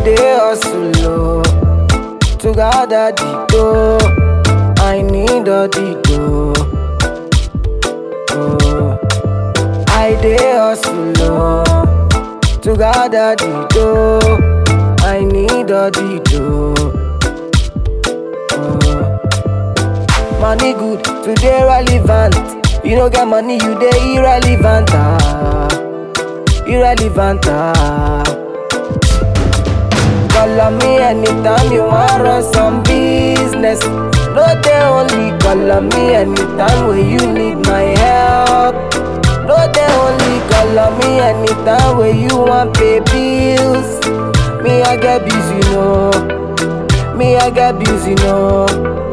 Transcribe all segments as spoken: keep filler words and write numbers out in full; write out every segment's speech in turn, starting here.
dey hustle oh, to gather the dough. I need all the dough. Oh, I dey hustle oh, to gather the dough. I need all the dough. Oh, money good, today relevant. You no get money, you dey irrelevant. Ah, irrelevant. Ah. Call on me anytime you want run some business. No, they only call on me anytime when you need my help. No, they only call on me anytime when you want pay bills. Me, I get busy, no. Me, I get busy, no.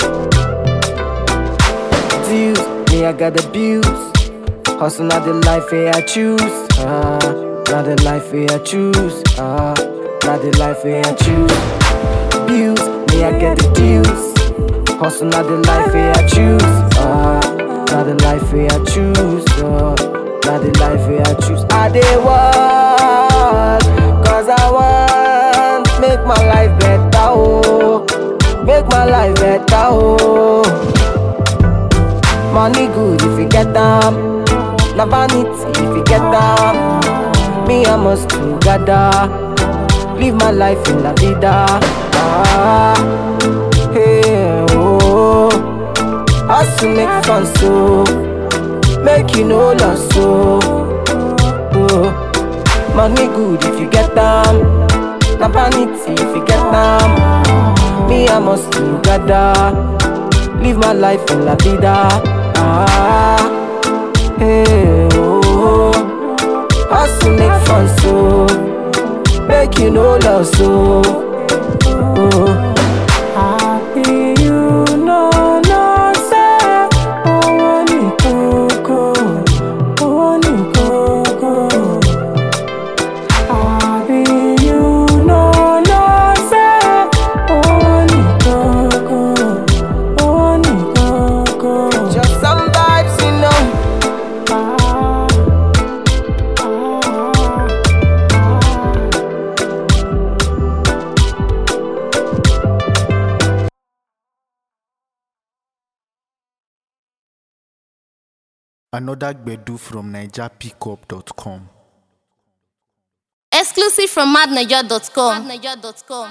Dues, me, I got the bills. Hustle, not the life I choose. Ah, not the life I choose. Ah. Not the life where I choose. Bills, me I get the deals. Hustle, not the life where I choose. Ah, not the life where I choose. Uh, not the life where I choose. I dey work, cause I want make my life better. Oh, make my life better. Oh, money good if you get them. Na vanity if you get them. Me I must together. Live my life in la vida. Ah, hey, oh. Hustle make fun so, make you no loss so. Oh, money good if you get them. Na vanity if you get them. Me I must together. Live my life in la vida. Ah, hey, oh. Hustle make fun so, make you no love so. Oh. Happy you no no say. Oh wani koko, oh wani koko. Happy you no no say. Oh wani koko, oh wani koko. Just some vibes, you know. Another Gbedu from Naija Pickup dot com. Exclusive from Mad Naija dot com.